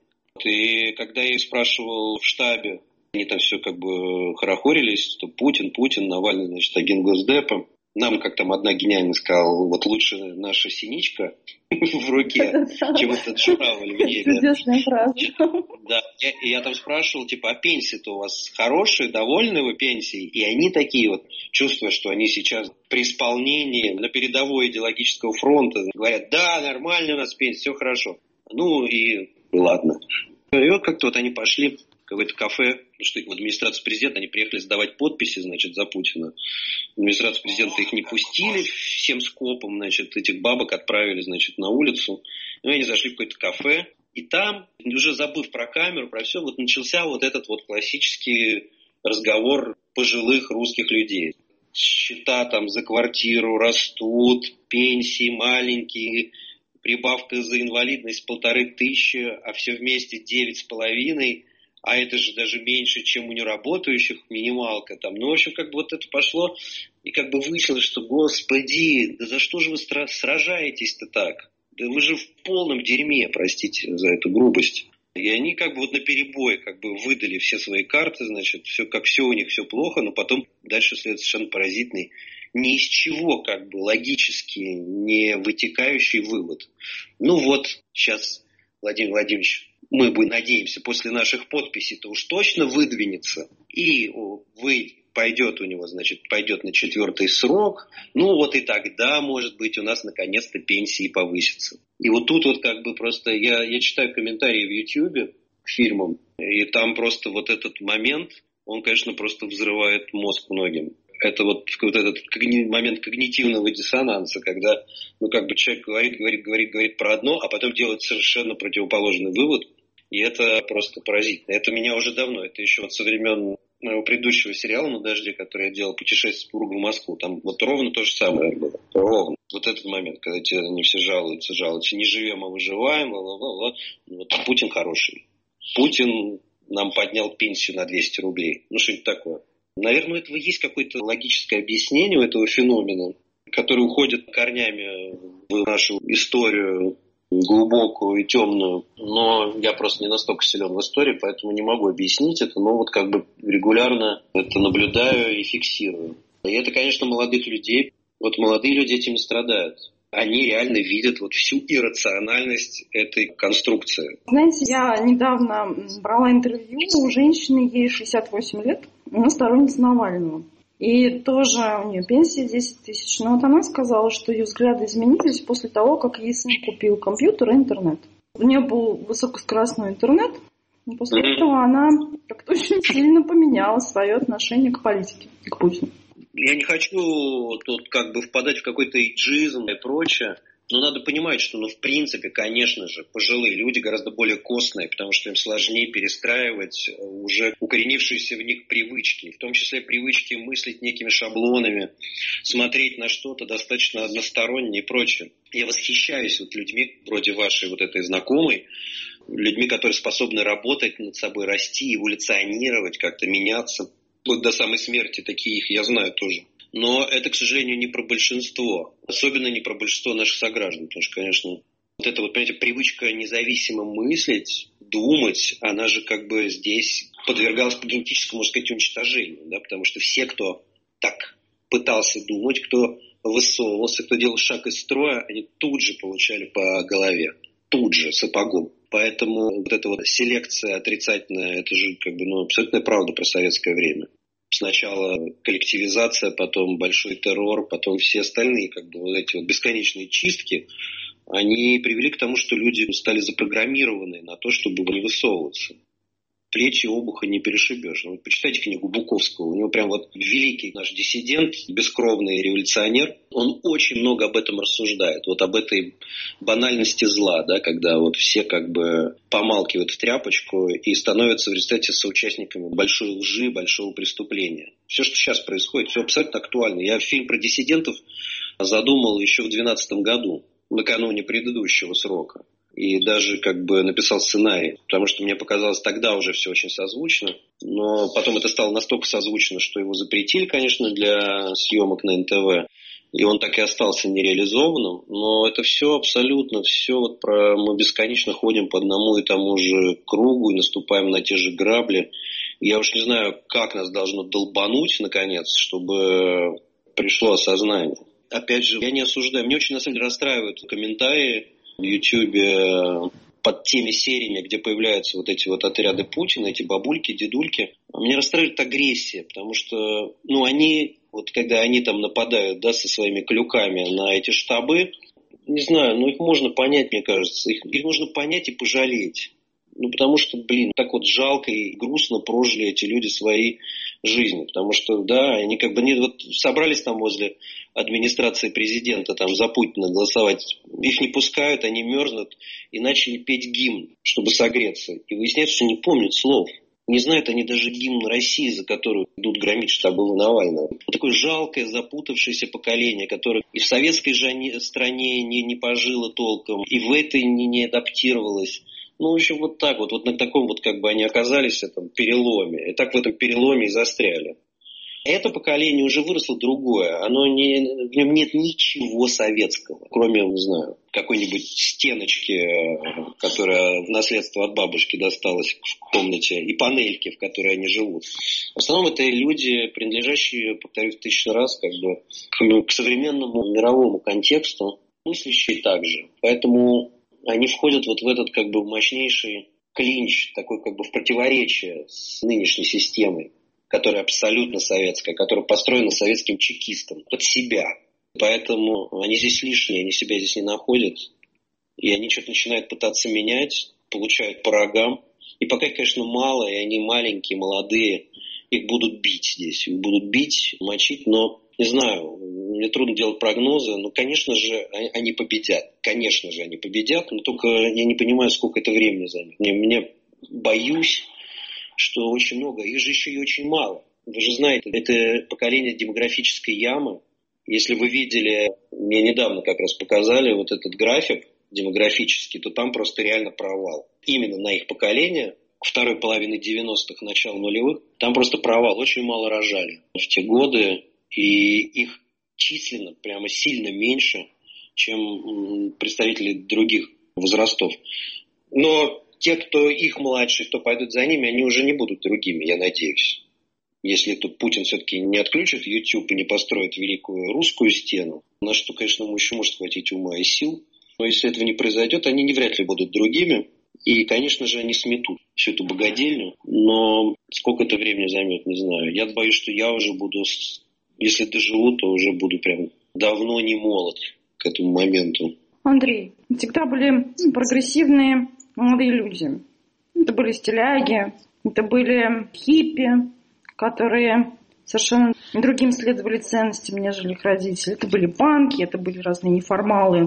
И когда я их спрашивал в штабе, они там все как бы хорохорились, что Путин, Путин, Навальный, значит, агент Госдепа. Нам, как там одна гениально сказала, вот лучше наша синичка в руке, чем этот журавль в небе. Чудесная фраза. Да, я, я там спрашивал, типа, а пенсии-то у вас хорошие, довольны вы пенсией? И они такие вот, чувствуя, что они сейчас при исполнении на передовой идеологического фронта, говорят, да, нормально у нас пенсия, все хорошо. Ну и ладно. И вот как-то вот они пошли в какое-то кафе, потому что в администрацию президента они приехали сдавать подписи, значит, за Путина. В администрацию президента их не пустили всем скопом, значит, этих бабок отправили, значит, на улицу. И они зашли в какое-то кафе, и там, уже забыв про камеру, про все, вот начался вот этот вот классический разговор пожилых русских людей. Счета там за квартиру растут, пенсии маленькие, прибавка за инвалидность полторы тысячи, а все вместе девять с половиной. А это же даже меньше, чем у неработающих минималка там. Ну, в общем, как бы вот это пошло, и как бы выяснилось, что, господи, да за что же вы сражаетесь-то так? Да вы же в полном дерьме, простите за эту грубость. И они как бы вот наперебой как бы выдали все свои карты, значит, все, как все у них, все плохо, но потом дальше следует совершенно поразительный, ни из чего как бы логически не вытекающий вывод. Ну вот, сейчас Владимир Владимирович, мы бы, надеемся, после наших подписей-то уж точно выдвинется, и вы пойдет у него, значит, пойдет на четвертый срок, ну вот и тогда, может быть, у нас наконец-то пенсии повысятся. И вот тут вот как бы просто, я, я читаю комментарии в Ютьюбе к фильмам, и там просто вот этот момент, он, конечно, просто взрывает мозг многим. Это вот, вот этот когни, момент когнитивного диссонанса, когда, ну, как бы человек говорит, говорит, говорит, говорит про одно, а потом делает совершенно противоположный вывод, и это просто поразительно. Это меня уже давно, это еще вот со времен моего предыдущего сериала «На дожде», который я делал, «Путешествие с супругом в Москву», там вот ровно то же самое было. Ровно. Вот этот момент, когда тебе они все жалуются, жалуются, не живем, а выживаем, ла-ла-ла. Вот Путин хороший. Путин нам поднял пенсию на двести рублей. Ну, что-нибудь такое. Наверное, у этого есть какое-то логическое объяснение у этого феномена, который уходит корнями в нашу историю глубокую и темную. Но я просто не настолько силен в истории, поэтому не могу объяснить это. Но вот как бы регулярно это наблюдаю и фиксирую. И это, конечно, молодых людей. Вот молодые люди этим страдают. Они реально видят вот всю иррациональность этой конструкции. Знаете, я недавно брала интервью у женщины, ей шестьдесят восемь лет, она сторонница Навального. И тоже у нее пенсия десять тысяч. Но вот она сказала, что ее взгляды изменились после того, как ей сын купил компьютер и интернет. У нее был высокоскоростной интернет, и после mm-hmm. этого она как-то очень сильно поменяла свое отношение к политике, к Путину. Я не хочу тут как бы впадать в какой-то эйджизм и прочее, Но надо понимать, что, ну, в принципе, конечно же, пожилые люди гораздо более костные, потому что им сложнее перестраивать уже укоренившиеся в них привычки, в том числе привычки мыслить некими шаблонами, смотреть на что-то достаточно односторонне и прочее. Я восхищаюсь вот людьми, вроде вашей вот этой знакомой, людьми, которые способны работать над собой, расти, эволюционировать, как-то меняться. Вот до самой смерти такие их я знаю тоже. Но это, к сожалению, не про большинство. Особенно не про большинство наших сограждан. Потому что, конечно, вот эта вот, понимаете, привычка независимо мыслить, думать, она же как бы здесь подвергалась по генетическому, можно сказать, уничтожению. Да? Потому что все, кто так пытался думать, кто высовывался, кто делал шаг из строя, они тут же получали по голове. Тут же, сапогом. Поэтому вот эта вот селекция отрицательная, это же как бы, ну, абсолютная правда про советское время. Сначала коллективизация, потом большой террор, потом все остальные, как бы, вот эти вот бесконечные чистки, они привели к тому, что люди стали запрограммированы на то, чтобы не высовываться. Плечи обуха не перешибешь. Ну, почитайте книгу Буковского. У него прям вот великий наш диссидент, бескровный революционер. Он очень много об этом рассуждает. Вот об этой банальности зла, да, когда вот все как бы помалкивают в тряпочку и становятся в результате соучастниками большой лжи, большого преступления. Все, что сейчас происходит, все абсолютно актуально. Я фильм про диссидентов задумал еще в две тысячи двенадцатом году, накануне предыдущего срока. И даже как бы написал сценарий, потому что мне показалось тогда уже все очень созвучно. Но потом это стало настолько созвучно, что его запретили, конечно, для съемок на эн тэ вэ. И он так и остался нереализованным. Но это все абсолютно, все вот про... Мы бесконечно ходим по одному и тому же кругу и наступаем на те же грабли. Я уж не знаю, как нас должно долбануть, наконец, чтобы пришло осознание. Опять же, я не осуждаю. Мне очень, на самом деле, расстраивают комментарии в Ютьюбе под теми сериями, где появляются вот эти вот отряды Путина, эти бабульки, дедульки. Меня расстраивает агрессия, потому что, ну, они, вот когда они там нападают, да, со своими клюками на эти штабы, не знаю, ну, их можно понять, мне кажется. Их, их нужно понять и пожалеть. Ну, потому что, блин, так вот жалко и грустно прожили эти люди свои жизни. Потому что, да, они как бы не вот собрались там возле администрации президента там за Путина голосовать. Их не пускают, они мерзнут и начали петь гимн, чтобы согреться. И выясняется, что не помнят слов. Не знают они даже гимн России, за которую идут громить штабы Навального. Вот такое жалкое, запутавшееся поколение, которое и в советской же стране не, не пожило толком, и в этой не, не адаптировалось. Ну, в общем, вот так вот, вот на таком вот как бы они оказались в этом переломе. И так в этом переломе и застряли. Это поколение уже выросло другое. Оно не, в нем нет ничего советского, кроме, не знаю, какой-нибудь стеночки, которая в наследство от бабушки досталась в комнате, и панельки, в которой они живут. В основном это люди, принадлежащие, повторюсь, тысячу раз, как бы к, к современному мировому контексту, мыслящие также. Поэтому они входят вот в этот как бы мощнейший клинч, такой как бы в противоречие с нынешней системой, которая абсолютно советская, которая построена советским чекистом под себя. Поэтому они здесь лишние, они себя здесь не находят. И они что-то начинают пытаться менять, получают по рогам. И пока их, конечно, мало, и они маленькие, молодые, их будут бить здесь. Их будут бить, мочить, но, не знаю, мне трудно делать прогнозы, но, конечно же, они победят. Конечно же, они победят, но только я не понимаю, сколько это времени займет. Мне, мне боюсь, что очень много, их же еще и очень мало. Вы же знаете, это поколение демографической ямы. Если вы видели, мне недавно как раз показали вот этот график демографический, то там просто реально провал. Именно на их поколение, к второй половине девяностых, начало нулевых, там просто провал. Очень мало рожали в те годы, и их численно прямо сильно меньше, чем представители других возрастов. Но те, кто их младше, кто пойдут за ними, они уже не будут другими, я надеюсь. Если тут Путин все-таки не отключит YouTube и не построит великую русскую стену, на что, конечно, ему еще может хватить ума и сил. Но если этого не произойдет, они не вряд ли будут другими. И, конечно же, они сметут всю эту богадельню. Но сколько это времени займет, не знаю. Я боюсь, что я уже буду, если доживу, то уже буду прям давно не молод к этому моменту. Андрей, всегда были прогрессивные молодые люди. Это были стиляги, это были хиппи, которые совершенно другим следовали ценностям, нежели их родители. Это были панки, это были разные неформалы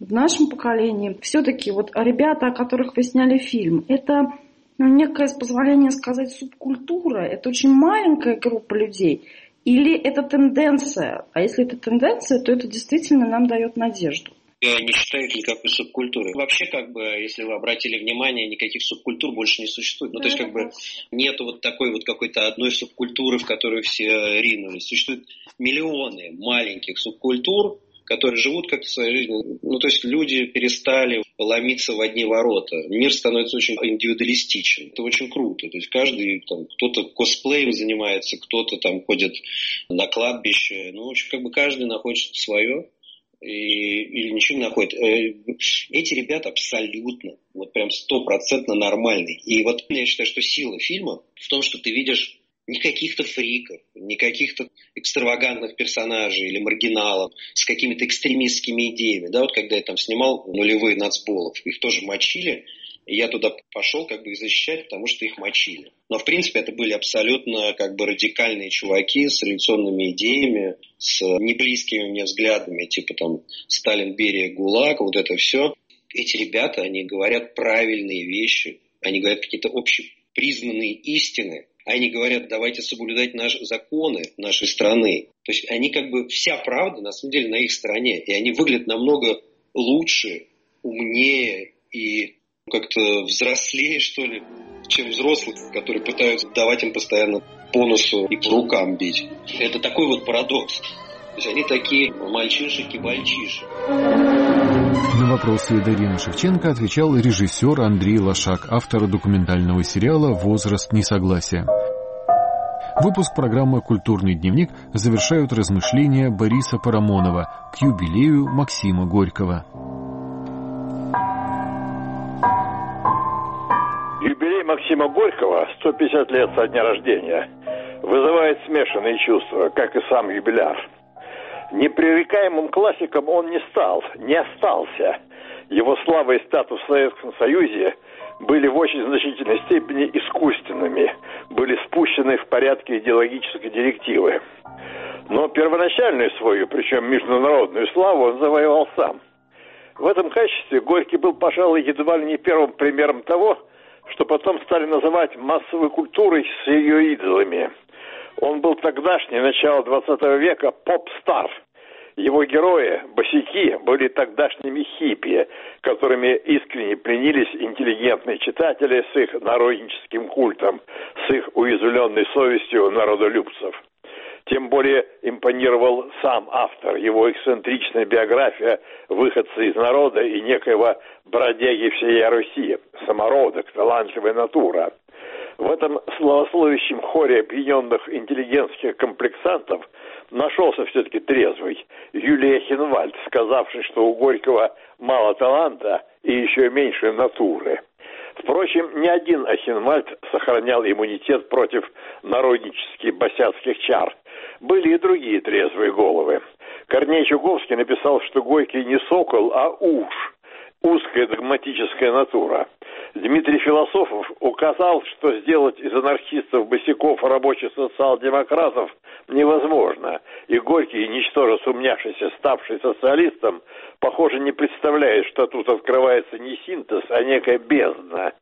в нашем поколении все-таки вот ребята, о которых вы сняли фильм, это ну, некое, с позволения сказать, субкультура, это очень маленькая группа людей, или это тенденция? А если это тенденция, то это действительно нам дает надежду. Я не считаю это никакой субкультурой. Вообще, как бы, если вы обратили внимание, никаких субкультур больше не существует. Ну, то есть, как бы, нету вот такой вот какой-то одной субкультуры, в которую все ринулись. Существуют миллионы маленьких субкультур, которые живут как-то своей жизнью. Ну, то есть, люди перестали ломиться в одни ворота. Мир становится очень индивидуалистичен. Это очень круто. То есть, каждый, там, кто-то косплеем занимается, кто-то там ходит на кладбище. Ну, в общем, как бы, каждый находит свое. И, или ничего не находит. Эти ребята абсолютно, вот прям стопроцентно нормальные. И вот я считаю, что сила фильма в том, что ты видишь не каких-то фриков, не каких-то экстравагантных персонажей или маргиналов с какими-то экстремистскими идеями. Да, вот когда я там снимал нулевые нацболов, их тоже мочили. И я туда пошел как бы их защищать, потому что их мочили. Но, в принципе, это были абсолютно как бы радикальные чуваки с революционными идеями, с неблизкими мне взглядами, типа там Сталин, Берия, ГУЛАГ, вот это все. Эти ребята, они говорят правильные вещи, они говорят какие-то общепризнанные истины, они говорят, давайте соблюдать наши законы нашей страны. То есть они как бы, вся правда на самом деле на их стороне, и они выглядят намного лучше, умнее и как-то взрослее, что ли, чем взрослых, которые пытаются давать им постоянно по носу и по рукам бить. Это такой вот парадокс. То есть они такие мальчишек-мальчишек. На вопросы Дарины Шевченко отвечал режиссер Андрей Лошак, автор документального сериала «Возраст несогласия». Выпуск программы «Культурный дневник» завершают размышления Бориса Парамонова к юбилею Максима Горького. Юбилей Максима Горького, сто пятьдесят лет со дня рождения, вызывает смешанные чувства, как и сам юбиляр. Непререкаемым классиком он не стал, не остался. Его слава и статус в Советском Союзе были в очень значительной степени искусственными, были спущены в порядке идеологической директивы. Но первоначальную свою, причем международную славу, он завоевал сам. В этом качестве Горький был, пожалуй, едва ли не первым примером того, что потом стали называть массовой культурой с ее идолами. Он был тогдашний, начало двадцатого века, поп-стар. Его герои, босяки, были тогдашними хиппи, которыми искренне пленились интеллигентные читатели с их народническим культом, с их уязвленной совестью народолюбцев. Тем более импонировал сам автор, его эксцентричная биография выходца из народа и некоего бродяги всей Руси, самородок, талантливая натура. В этом славословящем хоре опьяненных интеллигентских комплексантов нашелся все-таки трезвый Юлий Ахенвальд, сказавший, что у Горького мало таланта и еще меньше натуры. Впрочем, ни один Ахенвальд сохранял иммунитет против народнических босяцких чар. Были и другие трезвые головы. Корней Чуковский написал, что Горький не сокол, а уж, узкая догматическая натура. Дмитрий Философов указал, что сделать из анархистов-босяков рабочих социал-демократов невозможно. И Горький, ничтоже сумнявшийся, ставший социалистом, похоже, не представляет, что тут открывается не синтез, а некая бездна.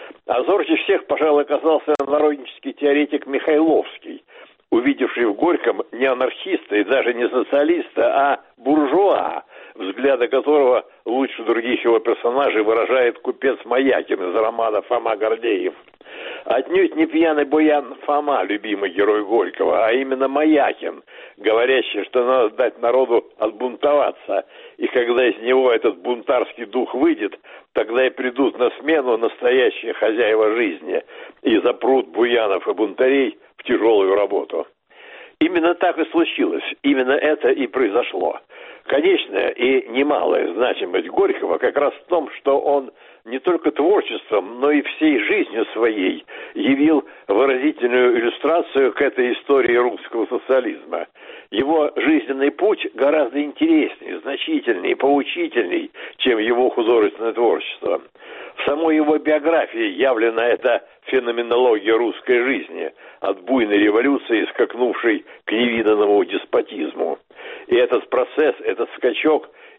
А зорче всех, пожалуй, оказался народнический теоретик Михайловский, увидевший в Горьком не анархиста и даже не социалиста, а буржуа, взгляды которого лучше других его персонажей выражает купец Маякин из романа «Фома Гордеев». Отнюдь не пьяный буян Фома, любимый герой Горького, а именно Маякин, говорящий, что надо дать народу отбунтоваться, и когда из него этот бунтарский дух выйдет, тогда и придут на смену настоящие хозяева жизни и запрут буянов и бунтарей в тяжелую работу. Именно так и случилось, именно это и произошло. Конечная и немалая значимость Горького как раз в том, что он не только творчеством, но и всей жизнью своей явил выразительную иллюстрацию к этой истории русского социализма. Его жизненный путь гораздо интереснее, значительнее, поучительней, чем его художественное творчество. В самой его биографии явлена эта феноменология русской жизни, от буйной революции, скакнувшей к невиданному деспотизму. И этот процесс, этот скачок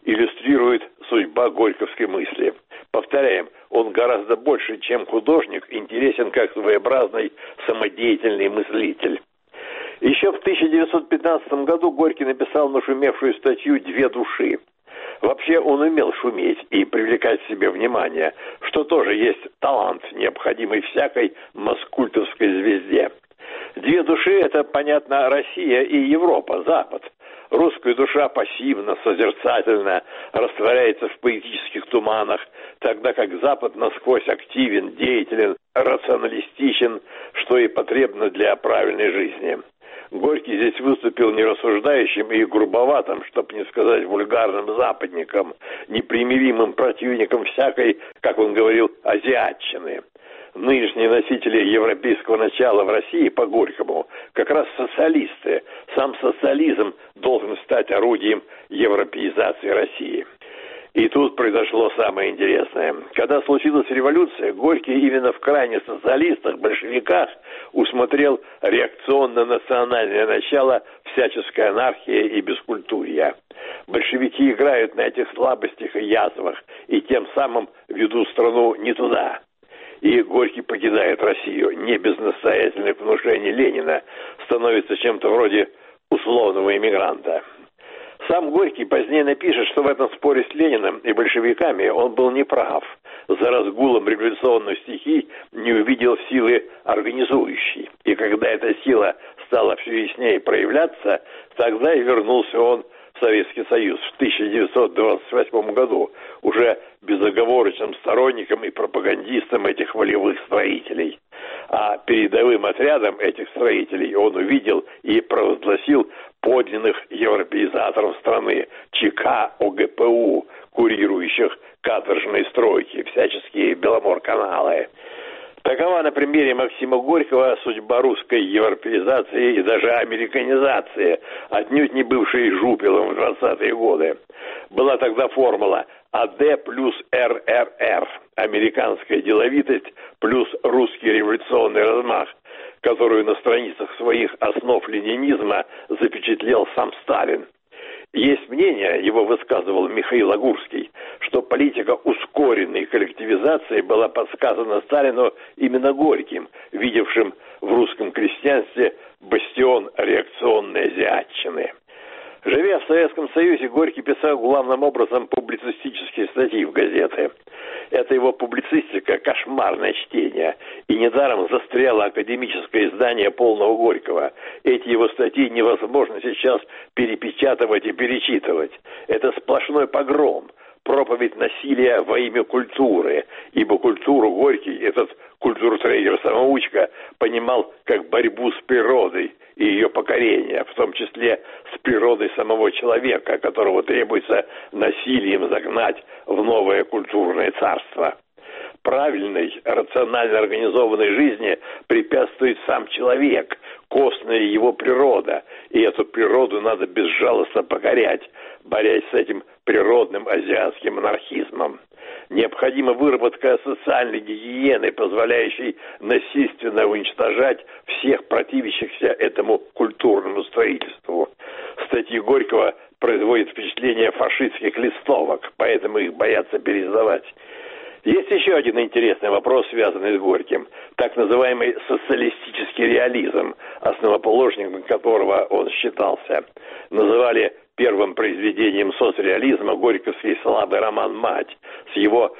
иллюстрирует судьба горьковской мысли. Повторяем, он гораздо больше, чем художник, интересен как своеобразный самодеятельный мыслитель. Еще в тысяча девятьсот пятнадцатом году Горький написал нашумевшую статью «Две души». Вообще он умел шуметь и привлекать к себе внимание, что тоже есть талант, необходимый всякой маскультовской звезде. «Две души» — это, понятно, Россия и Европа, Запад. Русская душа пассивно, созерцательно растворяется в поэтических туманах, тогда как Запад насквозь активен, деятелен, рационалистичен, что и потребно для правильной жизни. Горький здесь выступил нерассуждающим и грубоватым, чтобы не сказать вульгарным западником, непримиримым противником всякой, как он говорил, азиатчины. Нынешние носители европейского начала в России по Горькому как раз социалисты. Сам социализм должен стать орудием европеизации России. И тут произошло самое интересное. Когда случилась революция, Горький именно в крайне социалистах, большевиках, усмотрел реакционно-национальное начало всяческой анархии и бескультурья. Большевики играют на этих слабостях и язвах, и тем самым ведут страну не туда. И Горький покидает Россию, не без настоятельных внушений Ленина, становится чем-то вроде условного иммигранта. Сам Горький позднее напишет, что в этом споре с Лениным и большевиками он был неправ. За разгулом революционных стихий не увидел силы организующей. И когда эта сила стала все яснее проявляться, тогда и вернулся он в Советский Союз в тысяча девятьсот двадцать восьмом году, уже безоговорочным сторонником и пропагандистом этих волевых строителей. А передовым отрядом этих строителей он увидел и провозгласил подлинных европеизаторов страны, ЧК ОГПУ, курирующих каторжные стройки, всяческие Беломор-каналы. Такова на примере Максима Горького судьба русской европеизации и даже американизации, отнюдь не бывшей жупелом в двадцатые годы. Была тогда формула АД плюс РРР, американская деловитость плюс русский революционный размах, которую на страницах своих основ ленинизма запечатлел сам Сталин. Есть мнение, его высказывал Михаил Агурский, что политика ускоренной коллективизации была подсказана Сталину именно Горьким, видевшим в русском крестьянстве бастион реакционной азиатчины. Живя в Советском Союзе, Горький писал главным образом публицистические статьи в газеты. Это его публицистика – кошмарное чтение. И недаром застряло академическое издание полного Горького. Эти его статьи невозможно сейчас перепечатывать и перечитывать. Это сплошной погром, проповедь насилия во имя культуры. Ибо культуру Горький, этот культуротрейдер-самоучка, понимал как борьбу с природой и ее покорение, в том числе с природой самого человека, которого требуется насилием загнать в новое культурное царство. Правильной, рационально организованной жизни препятствует сам человек, костная его природа, и эту природу надо безжалостно покорять, борясь с этим природным азиатским анархизмом. Необходима выработка социальной гигиены, позволяющей насильственно уничтожать всех противящихся этому культурному строительству. Статьи Горького производят впечатление фашистских листовок, поэтому их боятся переиздавать. Есть еще один интересный вопрос, связанный с Горьким. Так называемый социалистический реализм, основоположником которого он считался. Называли первым произведением соцреализма горьковский слабый роман «Мать» с его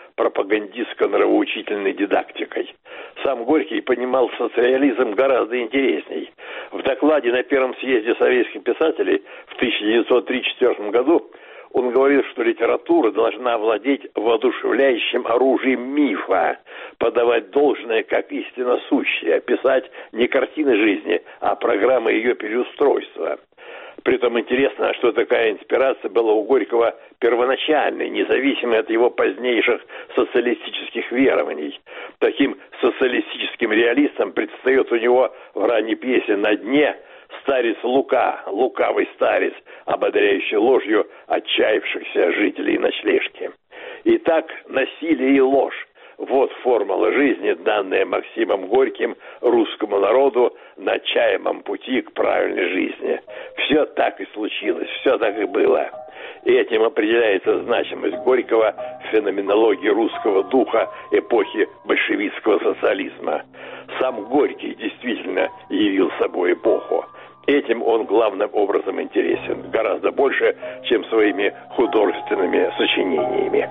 пропагандистско-нравоучительной дидактикой. Сам Горький понимал соцреализм гораздо интересней. В докладе на Первом съезде советских писателей в тысяча девятьсот тридцать четвёртом году он говорил, что литература должна владеть воодушевляющим оружием мифа, подавать должное как истинно сущее, писать не картины жизни, а программы ее переустройства. Притом интересно, что такая инспирация была у Горького первоначальной, независимой от его позднейших социалистических верований. Таким социалистическим реалистом предстает у него в ранней пьесе «На дне» старец Лука, лукавый старец, ободряющий ложью отчаявшихся жителей ночлежки. Итак, насилие и ложь. Вот формула жизни, данная Максимом Горьким русскому народу на чаемом пути к правильной жизни. Все так и случилось, все так и было. И этим определяется значимость Горького в феноменологии русского духа эпохи большевистского социализма. Сам Горький действительно явил собой эпоху. Этим он главным образом интересен, гораздо больше, чем своими художественными сочинениями.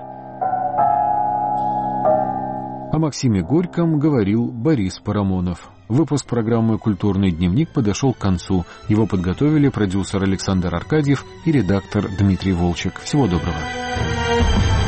О Максиме Горьком говорил Борис Парамонов. Выпуск программы «Культурный дневник» подошел к концу. Его подготовили продюсер Александр Аркадьев и редактор Дмитрий Волчек. Всего доброго.